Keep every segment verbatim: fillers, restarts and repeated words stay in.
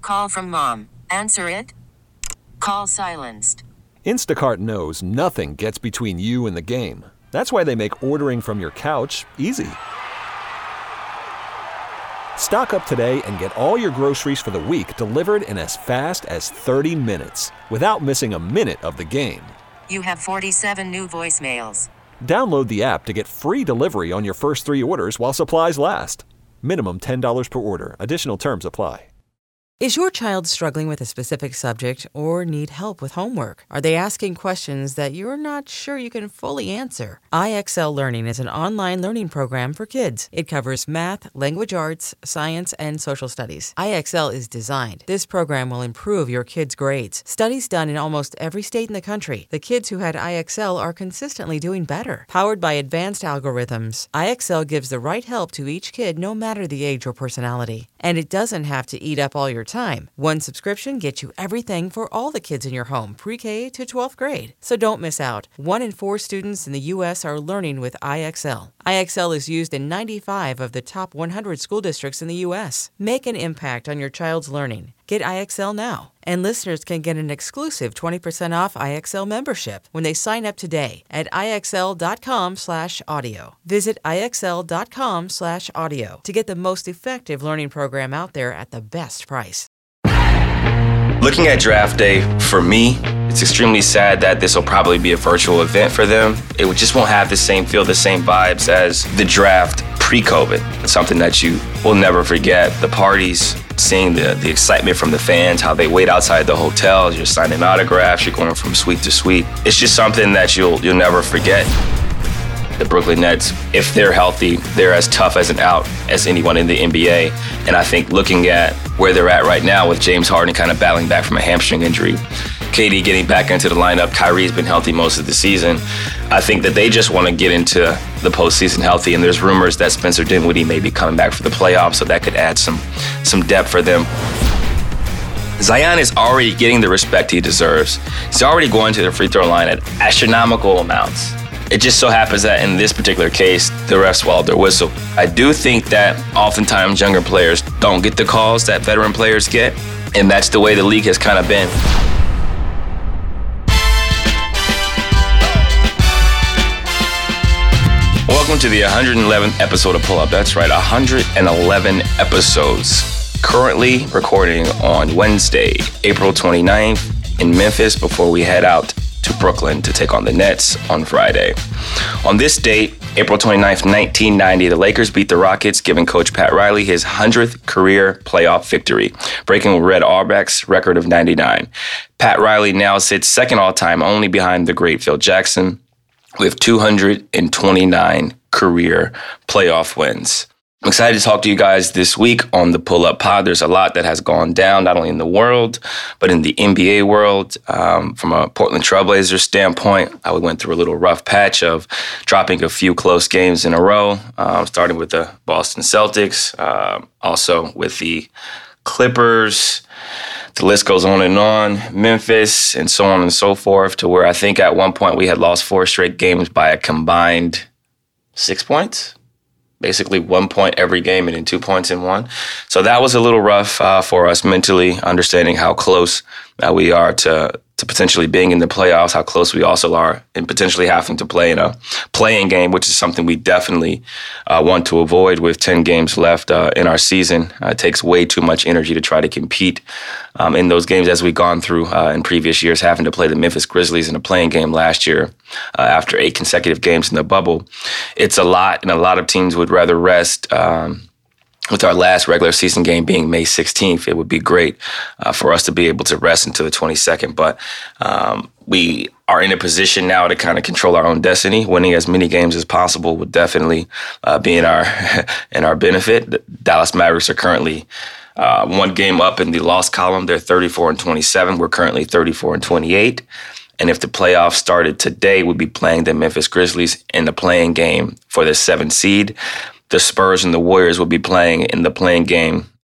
Call from mom. Answer it. Call silenced. Instacart knows nothing gets between you and the game. That's why they make ordering from your couch easy. Stock up today and get all your groceries for the week delivered in as fast as thirty minutes without missing a minute of the game. You have forty-seven new voicemails. Download the app to get free delivery on your first three orders while supplies last. Minimum ten dollars per order. Additional terms apply. Is your child struggling with a specific subject or need help with homework? Are they asking questions that you're not sure you can fully answer? I X L Learning is an online learning program for kids. It covers math, language arts, science, and social studies. I X L is designed. This program will improve your kids' grades. Studies done in almost every state in the country. The kids who had I X L are consistently doing better. Powered by advanced algorithms, I X L gives the right help to each kid no matter the age or personality. And it doesn't have to eat up all your time. One subscription gets you everything for all the kids in your home, pre-K to twelfth grade. So don't miss out. One in four students in the U S are learning with I X L. I X L is used in ninety-five of the top one hundred school districts in the U S. Make an impact on your child's learning. Get I X L now. And listeners can get an exclusive twenty percent off I X L membership when they sign up today at IXL.com slash audio. Visit IXL.com slash audio to get the most effective learning program out there at the best price. Looking at draft day, for me, it's extremely sad that this will probably be a virtual event for them. It just won't have the same feel, the same vibes as the draft pre-COVID. It's something that you will never forget. The parties, seeing the, the excitement from the fans, how they wait outside the hotels, you're signing autographs, you're going from suite to suite. It's just something that you'll you'll never forget. The Brooklyn Nets, if they're healthy, they're as tough as an out as anyone in the N B A. And I think looking at where they're at right now with James Harden kind of battling back from a hamstring injury, K D getting back into the lineup, Kyrie's been healthy most of the season. I think that they just want to get into the postseason healthy, and there's rumors that Spencer Dinwiddie may be coming back for the playoffs, so that could add some, some depth for them. Zion is already getting the respect he deserves. He's already going to the free throw line at astronomical amounts. It just so happens that in this particular case, the refs swallowed their whistle. I do think that oftentimes younger players don't get the calls that veteran players get, and that's the way the league has kind of been. Welcome to the one hundred eleventh episode of Pull Up. That's right, one hundred eleven episodes. Currently recording on Wednesday, April twenty-ninth in Memphis before we head out to Brooklyn to take on the Nets on Friday. On this date, April twenty-ninth, nineteen ninety, the Lakers beat the Rockets, giving Coach Pat Riley his one hundredth career playoff victory, breaking Red Auerbach's record of ninety-nine. Pat Riley now sits second all-time, only behind the great Phil Jackson, with two hundred twenty-nine career playoff wins. I'm excited to talk to you guys this week on the Pull Up Pod. There's a lot that has gone down, not only in the world, but in the N B A world. Um, from a Portland Trailblazers standpoint, uh, we went through a little rough patch of dropping a few close games in a row, um, starting with the Boston Celtics, uh, also with the Clippers. The list goes on and on, Memphis, and so on and so forth, to where I think at one point we had lost four straight games by a combined six points. Basically one point every game and then two points in one. So that was a little rough uh, for us mentally, understanding how close uh, we are to to potentially being in the playoffs, how close we also are and potentially having to play in a playing game, which is something we definitely uh, want to avoid with ten games left uh, in our season. Uh, it takes way too much energy to try to compete um, in those games, as we've gone through uh, in previous years, having to play the Memphis Grizzlies in a playing game last year uh, after eight consecutive games in the bubble. It's a lot, and a lot of teams would rather rest. Um, With our last regular season game being May sixteenth, it would be great uh, for us to be able to rest until the twenty-second. But um, we are in a position now to kind of control our own destiny. Winning as many games as possible would definitely uh, be in our in our benefit. The Dallas Mavericks are currently uh, one game up in the loss column. They're thirty-four and twenty-seven. We're currently thirty-four and twenty-eight. And if the playoffs started today, we'd be playing the Memphis Grizzlies in the playing game for the seventh seed. The Spurs and the Warriors will be playing in the playing game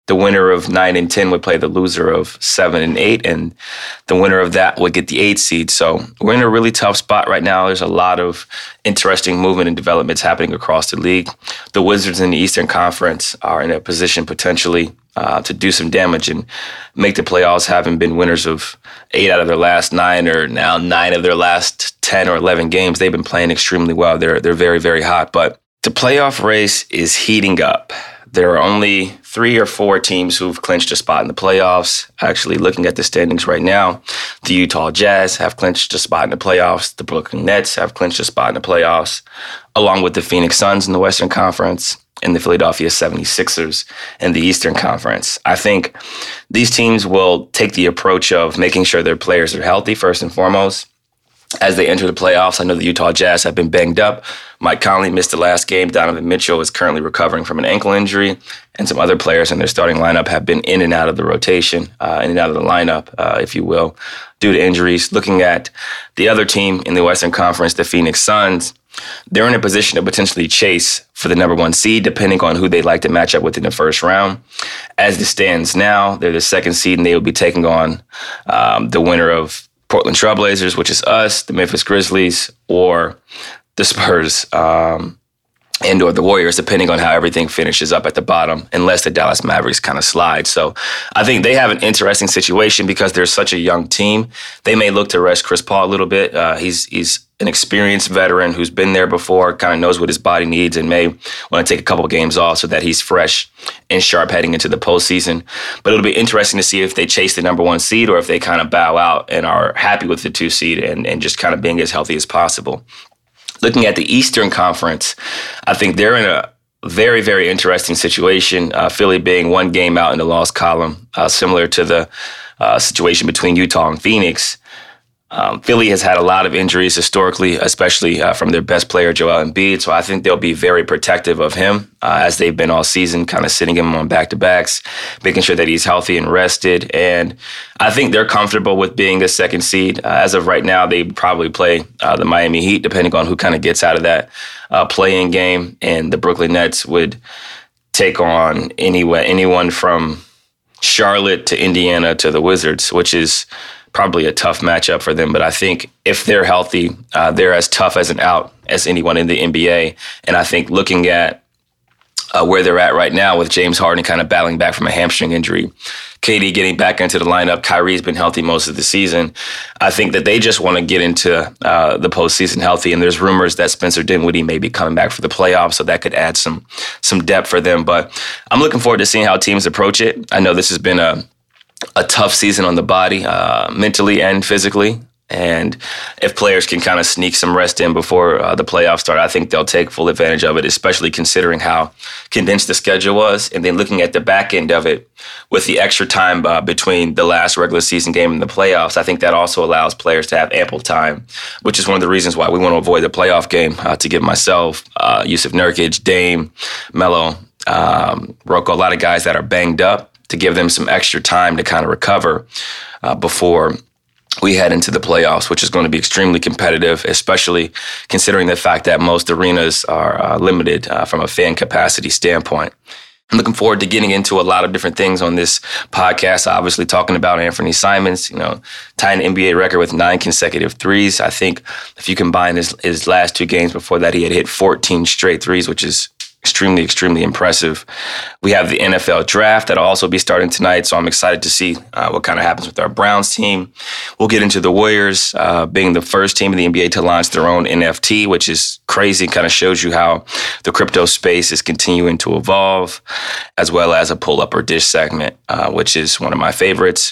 the winner of nine and ten would play the loser of seven and eight, and the winner of that would get the eight seed. So we're in a really tough spot right now. There's a lot of interesting movement and developments happening across the league. The Wizards in the Eastern Conference are in a position potentially uh, to do some damage and make the playoffs, having been winners of eight out of their last nine, or now nine of their last ten or eleven games. They've been playing extremely well. They're they're very, very hot. But the playoff race is heating up. There are only three or four teams who've clinched a spot in the playoffs. Actually, looking at the standings right now, the Utah Jazz have clinched a spot in the playoffs. The Brooklyn Nets have clinched a spot in the playoffs, along with the Phoenix Suns in the Western Conference and the Philadelphia seventy-sixers in the Eastern Conference. I think these teams will take the approach of making sure their players are healthy first and foremost as they enter the playoffs. I know the Utah Jazz have been banged up. Mike Conley missed the last game. Donovan Mitchell is currently recovering from an ankle injury. And some other players in their starting lineup have been in and out of the rotation, uh, in and out of the lineup, uh, if you will, due to injuries. Looking at the other team in the Western Conference, the Phoenix Suns, they're in a position to potentially chase for the number one seed, depending on who they'd like to match up with in the first round. As it stands now, they're the second seed, and they will be taking on um, the winner of Portland Trailblazers, which is us, the Memphis Grizzlies, or the Spurs, um, and or the Warriors, depending on how everything finishes up at the bottom, unless the Dallas Mavericks kind of slide. So I think they have an interesting situation because they're such a young team. They may look to rest Chris Paul a little bit. Uh, he's he's an experienced veteran who's been there before, kind of knows what his body needs, and may want to take a couple of games off so that he's fresh and sharp heading into the postseason. But it'll be interesting to see if they chase the number one seed or if they kind of bow out and are happy with the two seed and, and just kind of being as healthy as possible. Looking at the Eastern Conference, I think they're in a very, very interesting situation. Uh, Philly being one game out in the loss column, uh, similar to the uh, situation between Utah and Phoenix. Um, Philly has had a lot of injuries historically, especially uh, from their best player, Joel Embiid. So I think they'll be very protective of him uh, as they've been all season, kind of sitting him on back-to-backs, making sure that he's healthy and rested. And I think they're comfortable with being the second seed. Uh, as of right now, they probably play uh, the Miami Heat, depending on who kind of gets out of that uh, play-in game. And the Brooklyn Nets would take on anyone, anyone from Charlotte to Indiana to the Wizards, which is probably a tough matchup for them. But I think if they're healthy, uh, they're as tough as an out as anyone in the N B A. And I think looking at uh, where they're at right now with James Harden kind of battling back from a hamstring injury, K D getting back into the lineup, Kyrie's been healthy most of the season. I think that they just want to get into uh, the postseason healthy. And there's rumors that Spencer Dinwiddie may be coming back for the playoffs, so that could add some some depth for them. But I'm looking forward to seeing how teams approach it. I know this has been a a tough season on the body, uh, mentally and physically. And if players can kind of sneak some rest in before uh, the playoffs start, I think they'll take full advantage of it, especially considering how condensed the schedule was. And then looking at the back end of it with the extra time uh, between the last regular season game and the playoffs, I think that also allows players to have ample time, which is one of the reasons why we want to avoid the playoff game, uh, to give myself, uh, Yusuf Nurkic, Dame, Melo, um, Rocco, a lot of guys that are banged up, to give them some extra time to kind of recover uh, before we head into the playoffs, which is going to be extremely competitive, especially considering the fact that most arenas are uh, limited uh, from a fan capacity standpoint. I'm looking forward to getting into a lot of different things on this podcast. Obviously, talking about Anthony Simons, you know, tying an N B A record with nine consecutive threes. I think if you combine his, his last two games before that, he had hit fourteen straight threes, which is extremely, extremely impressive. We have the N F L draft that'll also be starting tonight, so I'm excited to see uh, what kind of happens with our Browns team. We'll get into the Warriors uh, being the first team in the N B A to launch their own N F T, which is crazy, kind of shows you how the crypto space is continuing to evolve, as well as a pull-up or dish segment, uh, which is one of my favorites.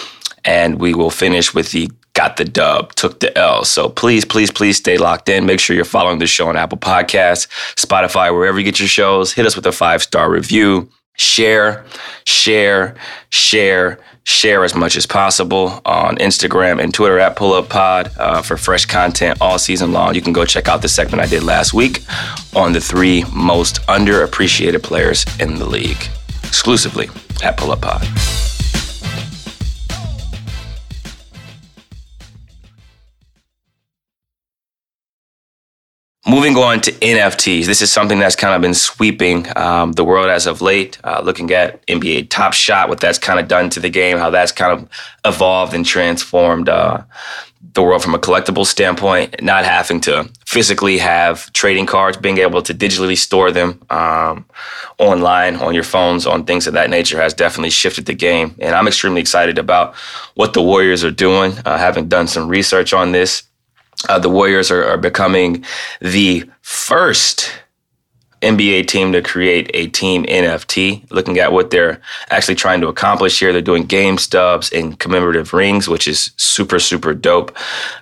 And we will finish with the Got the Dub, Took the L. So please, please, please stay locked in. Make sure you're following the show on Apple Podcasts, Spotify, wherever you get your shows. Hit us with a five-star review. Share, share, share, share as much as possible on Instagram and Twitter at PullUpPod uh, for fresh content all season long. You can go check out the segment I did last week on the three most underappreciated players in the league, exclusively at PullUpPod. Moving on to N F Ts. This is something that's kind of been sweeping um, the world as of late. Uh, looking at N B A Top Shot, what that's kind of done to the game, how that's kind of evolved and transformed uh, the world from a collectible standpoint, not having to physically have trading cards, being able to digitally store them um, online, on your phones, on things of that nature has definitely shifted the game. And I'm extremely excited about what the Warriors are doing, uh, having done some research on this. Uh, the Warriors are, are becoming the first N B A team to create a team N F T. Looking at what they're actually trying to accomplish here, they're doing game stubs and commemorative rings, which is super, super dope.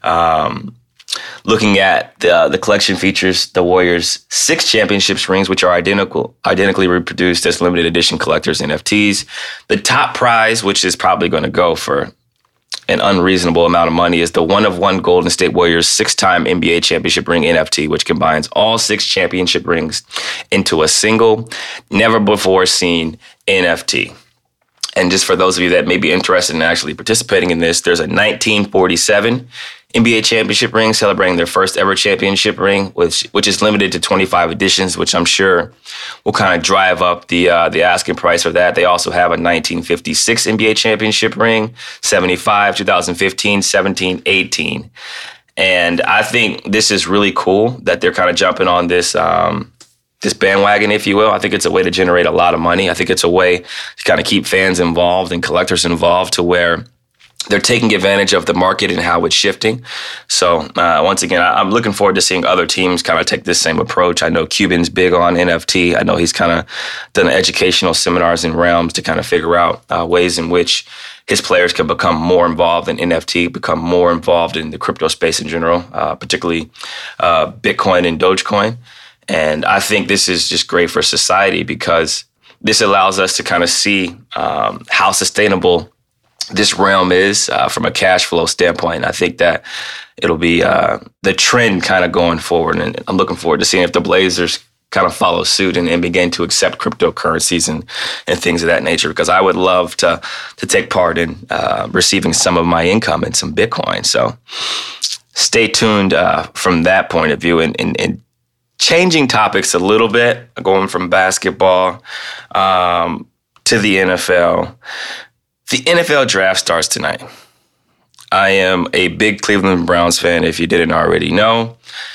Um, looking at the the collection features the Warriors' six championships rings, which are identical, identically reproduced as limited edition collectors N F Ts. The top prize, which is probably going to go for an unreasonable amount of money, is the one-of-one Golden State Warriors six-time N B A championship ring N F T, which combines all six championship rings into a single, never-before-seen N F T. And just for those of you that may be interested in actually participating in this, there's a nineteen forty-seven N B A championship ring celebrating their first ever championship ring, which which is limited to twenty-five editions, which I'm sure will kind of drive up the uh, the asking price for that. They also have a nineteen fifty-six N B A championship ring, seventy-five, two thousand fifteen, seventeen, eighteen. And I think this is really cool that they're kind of jumping on this um, this bandwagon, if you will. I think it's a way to generate a lot of money. I think it's a way to kind of keep fans involved and collectors involved to where they're taking advantage of the market and how it's shifting. So uh, once again, I'm looking forward to seeing other teams kind of take this same approach. I know Cuban's big on N F T. I know he's kind of done educational seminars in realms to kind of figure out uh, ways in which his players can become more involved in N F T, become more involved in the crypto space in general, uh, particularly uh, Bitcoin and Dogecoin. And I think this is just great for society because this allows us to kind of see um, how sustainable this realm is uh, from a cash flow standpoint. And I think that it'll be uh, the trend kind of going forward. And I'm looking forward to seeing if the Blazers kind of follow suit and, and begin to accept cryptocurrencies and, and things of that nature, because I would love to to take part in uh, receiving some of my income in some Bitcoin. So stay tuned uh, from that point of view. And, and, and changing topics a little bit, going from basketball um, to the N F L. The N F L draft starts tonight. I am a big Cleveland Browns fan, if you didn't already know.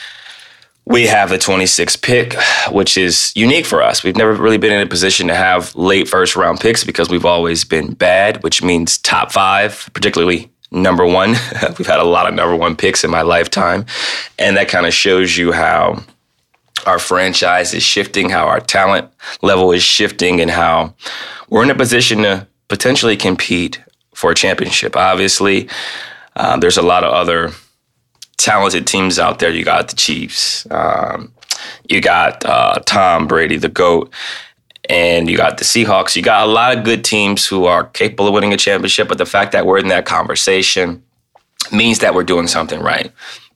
We have the twenty-sixth pick, which is unique for us. We've never really been in a position to have late first round picks because we've always been bad, which means top five, particularly number one. We've had a lot of number one picks in my lifetime. And that kind of shows you how our franchise is shifting, how our talent level is shifting, and how we're in a position to potentially compete for a championship. Obviously, uh, there's a lot of other talented teams out there. You got the Chiefs, um, you got uh, Tom Brady, the GOAT, and you got the Seahawks. You got a lot of good teams who are capable of winning a championship, but the fact that we're in that conversation means that we're doing something right.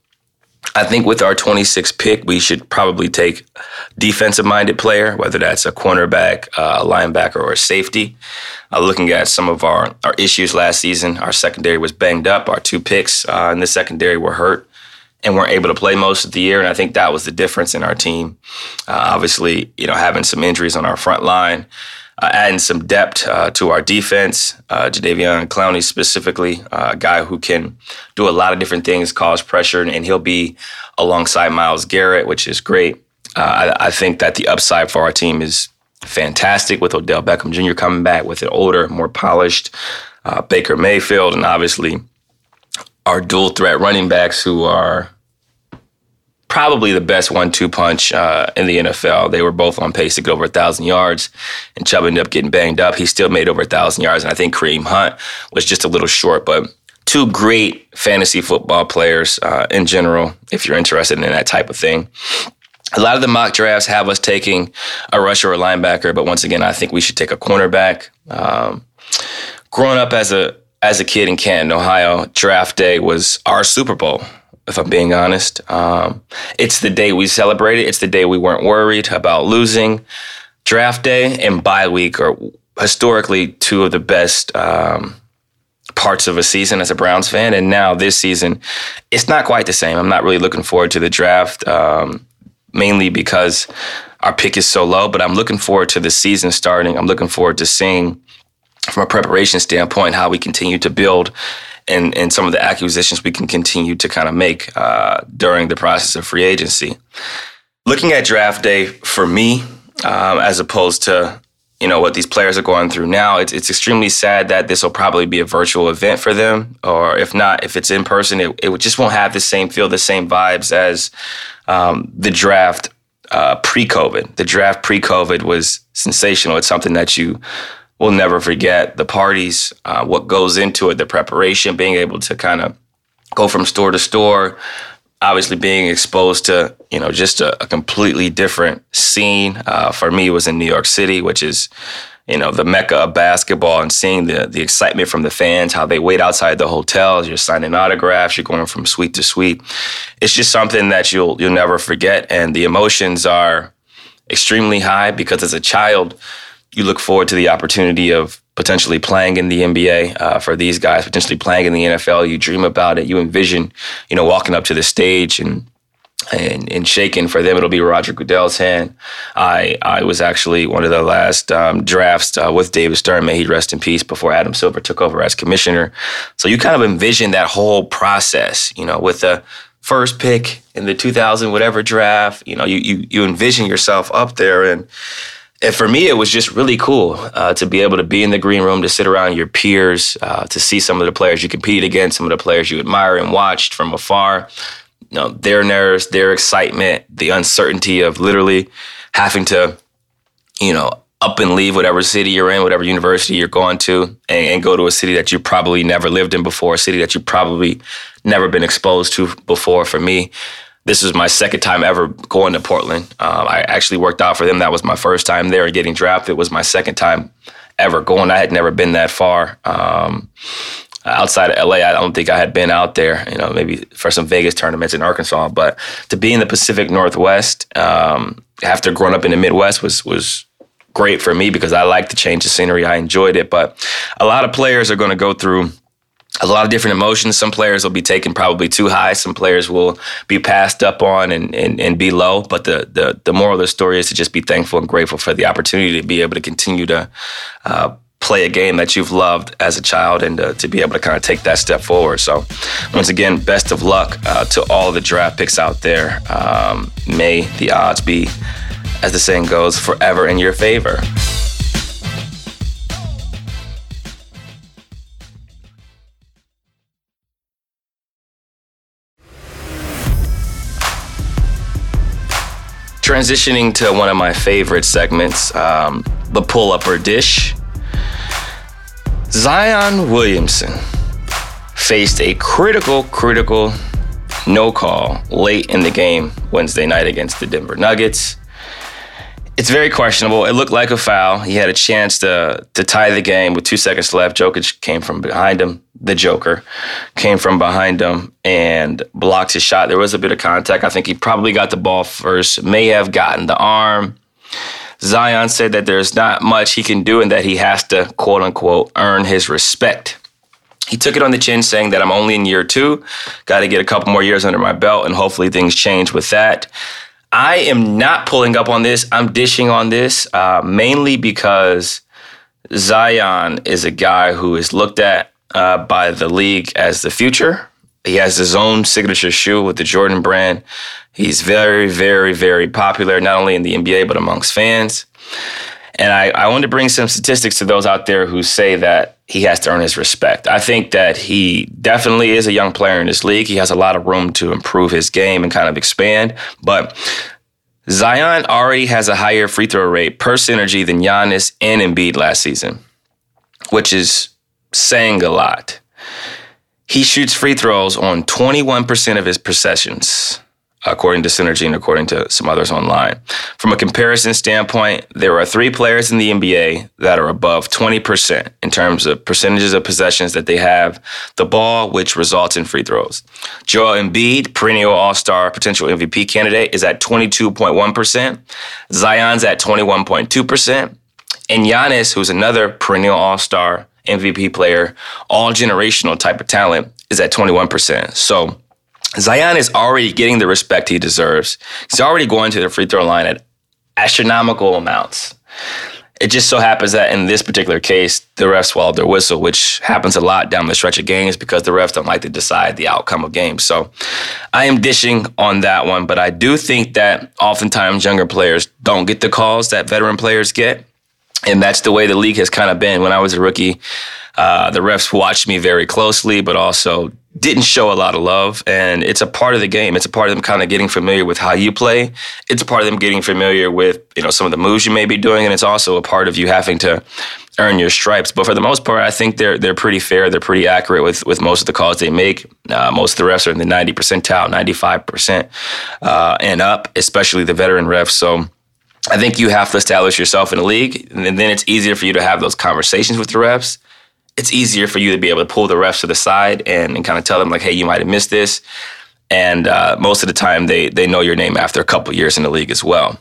I think with our twenty-sixth pick, we should probably take defensive-minded player, whether that's a cornerback, uh, a linebacker, or a safety. Uh, looking at some of our, our issues last season, our secondary was banged up. Our two picks uh, in the secondary were hurt and weren't able to play most of the year, and I think that was the difference in our team. Uh, obviously, you know, having some injuries on our front line, uh, adding some depth uh, to our defense. Uh, Jadeveon Clowney specifically, uh, a guy who can do a lot of different things, cause pressure, and he'll be alongside Myles Garrett, which is great. Uh, I, I think that the upside for our team is fantastic with Odell Beckham Junior coming back with an older, more polished uh, Baker Mayfield, and obviously our dual threat running backs who are probably the best one two punch uh, in the N F L. They were both on pace to get over one thousand yards, and Chubb ended up getting banged up. He still made over one thousand yards, and I think Kareem Hunt was just a little short, but two great fantasy football players uh, in general, if you're interested in that type of thing. A lot of the mock drafts have us taking a rusher or a linebacker, but once again, I think we should take a cornerback. Um, growing up as a as a kid in Canton, Ohio, draft day was our Super Bowl, if I'm being honest. Um, it's the day we celebrated. It's the day we weren't worried about losing. Draft day and bye week are historically two of the best um, parts of a season as a Browns fan. And now this season, it's not quite the same. I'm not really looking forward to the draft. Um, mainly because our pick is so low, but I'm looking forward to the season starting. I'm looking forward to seeing, from a preparation standpoint, how we continue to build and, and some of the acquisitions we can continue to kind of make uh, during the process of free agency. Looking at draft day for me, um, as opposed to, you know, what these players are going through now, it's, it's extremely sad that this will probably be a virtual event for them. Or if not, if it's in person, it, it just won't have the same feel, the same vibes as um, the draft uh, pre-COVID. The draft pre-COVID was sensational. It's something that you will never forget. The parties, uh, what goes into it, the preparation, being able to kind of go from store to store, obviously being exposed to, you know, just a, a completely different scene. Uh, for me, it was in New York City, which is, you know, the mecca of basketball, and seeing the the excitement from the fans, how they wait outside the hotels, you're signing autographs, you're going from suite to suite. It's just something that you'll you'll never forget. And the emotions are extremely high because as a child, you look forward to the opportunity of potentially playing in the N B A uh, for these guys, potentially playing in the N F L. You dream about it. You envision, you know, walking up to the stage and and, and shaking. For them, it'll be Roger Goodell's hand. I I was actually one of the last um, drafts uh, with David Stern, may he rest in peace, before Adam Silver took over as commissioner. So you kind of envision that whole process, you know, with the first pick in the two thousand whatever draft. You know, you you you envision yourself up there. And And for me, it was just really cool uh, to be able to be in the green room, to sit around your peers, uh, to see some of the players you competed against, some of the players you admire and watched from afar. You know, their nerves, their excitement, the uncertainty of literally having to, you know, up and leave whatever city you're in, whatever university you're going to, and, and go to a city that you probably never lived in before, a city that you probably never been exposed to before. For me, this was my second time ever going to Portland. Um, I actually worked out for them. That was my first time there and getting drafted. It was my second time ever going. I had never been that far. Um, outside of L A, I don't think I had been out there, you know, maybe for some Vegas tournaments in Arkansas. But to be in the Pacific Northwest, um, after growing up in the Midwest, was was great for me because I liked the change of scenery. I enjoyed it. But a lot of players are going to go through a lot of different emotions. Some players will be taken probably too high. Some players will be passed up on and, and, and be low. But the, the the moral of the story is to just be thankful and grateful for the opportunity to be able to continue to uh, play a game that you've loved as a child, and to, to be able to kind of take that step forward. So once again, best of luck uh, to all the draft picks out there. Um, may the odds be, as the saying goes, forever in your favor. Transitioning to one of my favorite segments, um, the pull-upper dish. Zion Williamson faced a critical, critical no call late in the game Wednesday night against the Denver Nuggets. It's very questionable. It looked like a foul. He had a chance to to tie the game with two seconds left. Jokic came from behind him. The Joker came from behind him and blocked his shot. There was a bit of contact. I think he probably got the ball first, may have gotten the arm. Zion said that there's not much he can do and that he has to, quote unquote, earn his respect. He took it on the chin, saying that I'm only in year two, got to get a couple more years under my belt, and hopefully things change with that. I am not pulling up on this. I'm dishing on this, uh, mainly because Zion is a guy who is looked at uh, by the league as the future. He has his own signature shoe with the Jordan brand. He's very, very, very popular, not only in the N B A, but amongst fans. And I, I want to bring some statistics to those out there who say that he has to earn his respect. I think that he definitely is a young player in this league. He has a lot of room to improve his game and kind of expand. But Zion already has a higher free throw rate per synergy than Giannis and Embiid last season, which is saying a lot. He shoots free throws on twenty-one percent of his possessions, according to Synergy and according to some others online. From a comparison standpoint, there are three players in the N B A that are above twenty percent in terms of percentages of possessions that they have the ball, which results in free throws. Joel Embiid, perennial all-star, potential M V P candidate, is at twenty-two point one percent. Zion's at twenty-one point two percent. And Giannis, who's another perennial all-star, M V P player, all generational type of talent, is at twenty-one percent. So Zion is already getting the respect he deserves. He's already going to the free throw line at astronomical amounts. It just so happens that in this particular case, the refs swallowed their whistle, which happens a lot down the stretch of games because the refs don't like to decide the outcome of games. So I am dishing on that one, but I do think that oftentimes younger players don't get the calls that veteran players get. And that's the way the league has kind of been. When I was a rookie, uh, the refs watched me very closely, but also didn't show a lot of love. And it's a part of the game. It's a part of them kind of getting familiar with how you play. It's a part of them getting familiar with, you know, some of the moves you may be doing. And it's also a part of you having to earn your stripes. But for the most part, I think they're they're pretty fair. They're pretty accurate with, with most of the calls they make. Uh, most of the refs are in the ninety percentile, ninety-five percent uh, and up, especially the veteran refs. So I think you have to establish yourself in the league, and then it's easier for you to have those conversations with the refs. It's easier for you to be able to pull the refs to the side and, and kind of tell them, like, hey, you might have missed this. And uh, most of the time, they they know your name after a couple years in the league as well.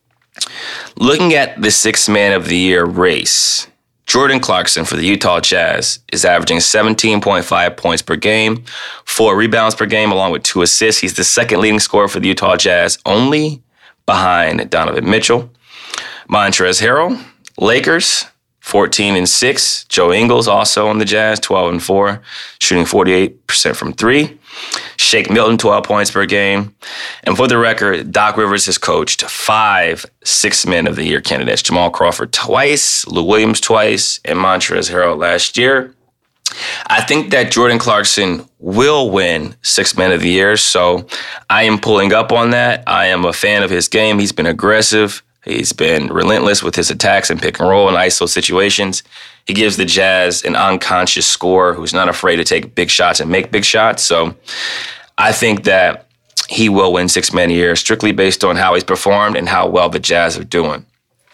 Looking at the Sixth Man of the Year race, Jordan Clarkson for the Utah Jazz is averaging seventeen point five points per game, four rebounds per game, along with two assists. He's the second leading scorer for the Utah Jazz, only behind Donovan Mitchell. Montrezl Harrell, Lakers, fourteen and six. Joe Ingles also on the Jazz, twelve and four, shooting forty-eight percent from three. Shake Milton, twelve points per game. And for the record, Doc Rivers has coached five Sixth Men of the Year candidates. Jamal Crawford twice, Lou Williams twice, and Montrezl Harrell last year. I think that Jordan Clarkson will win Sixth Man of the Year, so I am pulling up on that. I am a fan of his game. He's been aggressive. He's been relentless with his attacks and pick and roll and I S O situations. He gives the Jazz an unconscious scorer who's not afraid to take big shots and make big shots. So I think that he will win Sixth Man of the Year strictly based on how he's performed and how well the Jazz are doing.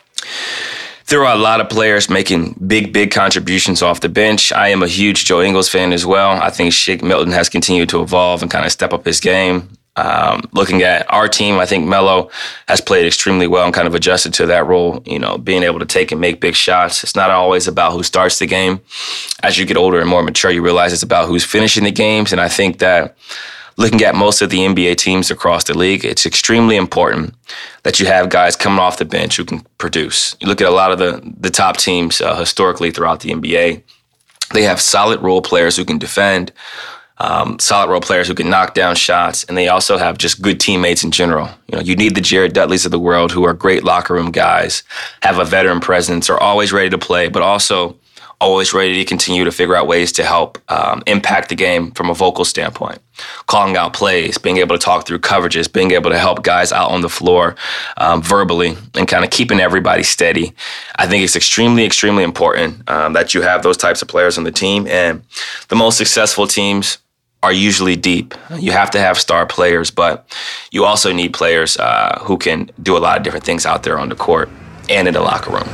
There are a lot of players making big, big contributions off the bench. I am a huge Joe Ingles fan as well. I think Shake Milton has continued to evolve and kind of step up his game. Um, looking at our team, I think Melo has played extremely well and kind of adjusted to that role, you know, being able to take and make big shots. It's not always about who starts the game. As you get older and more mature, you realize it's about who's finishing the games. And I think that looking at most of the N B A teams across the league, it's extremely important that you have guys coming off the bench who can produce. You look at a lot of the, the top teams uh, historically throughout the N B A, they have solid role players who can defend, Um, solid role players who can knock down shots, and they also have just good teammates in general. You know, you need the Jared Dudleys of the world who are great locker room guys, have a veteran presence, are always ready to play, but also always ready to continue to figure out ways to help um, impact the game from a vocal standpoint. Calling out plays, being able to talk through coverages, being able to help guys out on the floor um, verbally, and kind of keeping everybody steady. I think it's extremely, extremely important um, that you have those types of players on the team. And the most successful teams are usually deep. You have to have star players, but you also need players uh, who can do a lot of different things out there on the court and in the locker room.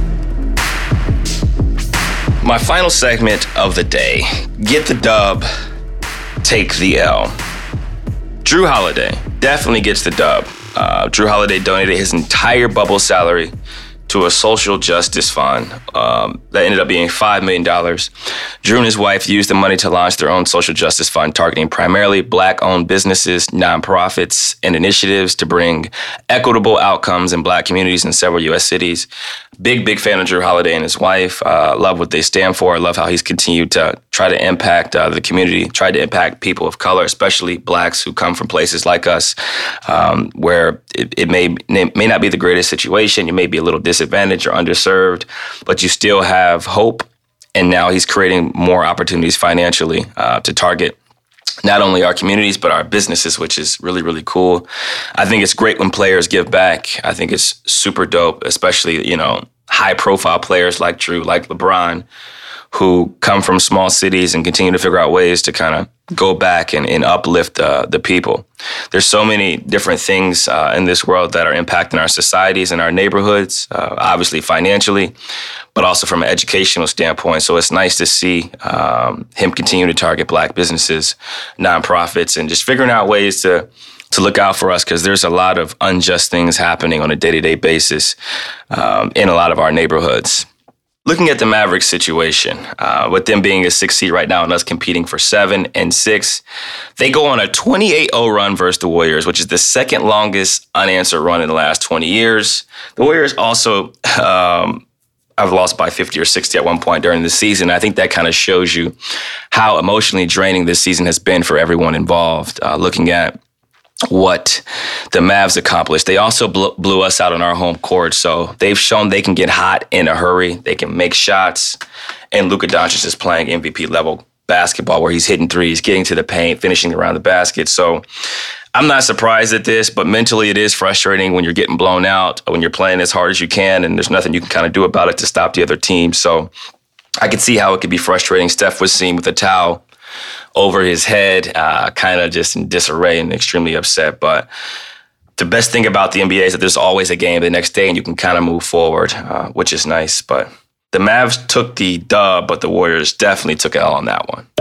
My final segment of the day, get the dub, take the L. Jrue Holiday definitely gets the dub. Uh, Jrue Holiday donated his entire bubble salary to a social justice fund um, that ended up being five million dollars. Jrue and his wife used the money to launch their own social justice fund targeting primarily Black-owned businesses, nonprofits, and initiatives to bring equitable outcomes in Black communities in several U S cities. Big, big fan of Jrue Holiday and his wife. Uh, love what they stand for. I love how he's continued to try to impact uh, the community, try to impact people of color, especially Blacks who come from places like us, um, where it, it may may not be the greatest situation. You may be a little disadvantaged or underserved, but you still have hope. And now he's creating more opportunities financially uh, to target not only our communities, but our businesses, which is really, really cool. I think it's great when players give back. I think it's super dope, especially, you know, high profile players like Jrue, like LeBron, who come from small cities and continue to figure out ways to kind of go back and, and uplift uh, the people. There's so many different things uh, in this world that are impacting our societies and our neighborhoods, uh, obviously financially, but also from an educational standpoint. So it's nice to see um, him continue to target Black businesses, nonprofits, and just figuring out ways to to look out for us, because there's a lot of unjust things happening on a day-to-day basis um, in a lot of our neighborhoods. Looking at the Mavericks situation, uh, with them being a six seed right now and us competing for seven and six, they go on a twenty-eight oh run versus the Warriors, which is the second longest unanswered run in the last twenty years. The Warriors also um, have lost by fifty or sixty at one point during the season. I think that kind of shows you how emotionally draining this season has been for everyone involved. Uh, looking at what the Mavs accomplished. They also blew, blew us out on our home court, so they've shown they can get hot in a hurry. They can make shots, and Luka Doncic is playing M V P-level basketball where he's hitting threes, getting to the paint, finishing around the basket. So I'm not surprised at this, but mentally it is frustrating when you're getting blown out, when you're playing as hard as you can, and there's nothing you can kind of do about it to stop the other team. So I could see how it could be frustrating. Steph was seen with a towel over his head, uh, kind of just in disarray and extremely upset. But the best thing about the N B A is that there's always a game the next day and you can kind of move forward, uh, which is nice. But the Mavs took the dub, but the Warriors definitely took it all on that one.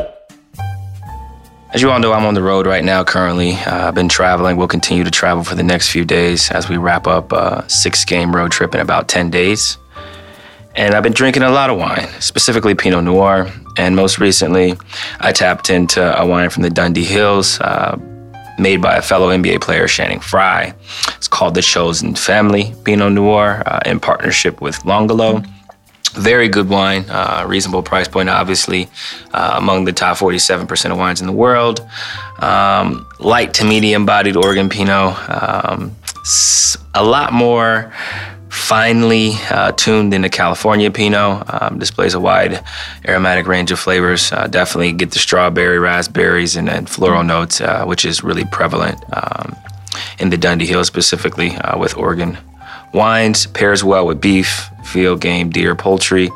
As you all know, I'm on the road right now currently. Uh, I've been traveling. We'll continue to travel for the next few days as we wrap up a six-game road trip in about ten days. And I've been drinking a lot of wine, specifically Pinot Noir. And most recently, I tapped into a wine from the Dundee Hills, uh, made by a fellow N B A player, Channing Frye. It's called the Chosen Family Pinot Noir, uh, in partnership with Longolo. Very good wine, uh, reasonable price point, obviously, uh, among the top forty-seven percent of wines in the world. Um, light to medium-bodied Oregon Pinot. Um, a lot more finely uh, tuned in the California Pinot. Um, displays a wide aromatic range of flavors. Uh, definitely get the strawberry, raspberries, and, and floral notes, uh, which is really prevalent um, in the Dundee Hills, specifically uh, with Oregon wines. Pairs well with beef, field game, deer, poultry.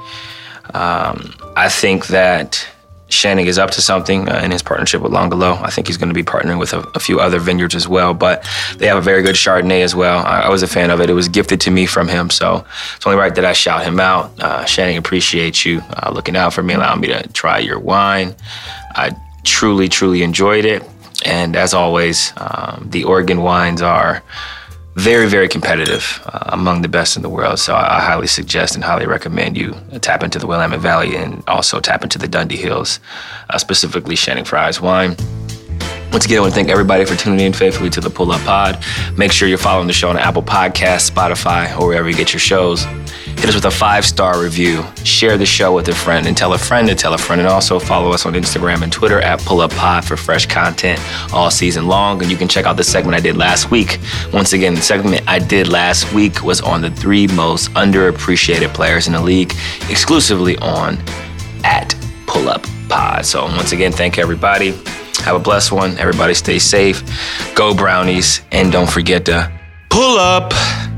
Um, I think that Channing is up to something uh, in his partnership with Longolo. I think he's going to be partnering with a, a few other vineyards as well, but they have a very good Chardonnay as well. I, I was a fan of it. It was gifted to me from him, so it's only right that I shout him out. Uh, Channing, appreciate you uh, looking out for me, allowing me to try your wine. I truly, truly enjoyed it, and as always, um, the Oregon wines are very, very competitive, uh, among the best in the world. So I, I highly suggest and highly recommend you tap into the Willamette Valley and also tap into the Dundee Hills, uh, specifically Channing Frye's wine. Once again, I want to thank everybody for tuning in faithfully to the Pull Up Pod. Make sure you're following the show on Apple Podcasts, Spotify, or wherever you get your shows. Hit us with a five-star review. Share the show with a friend and tell a friend to tell a friend. And also follow us on Instagram and Twitter at Pull Up Pod for fresh content all season long. And you can check out the segment I did last week. Once again, the segment I did last week was on the three most underappreciated players in the league, exclusively on at Pull Up Pod. So once again, thank everybody. Have a blessed one. Everybody stay safe. Go Brownies. And don't forget to pull up.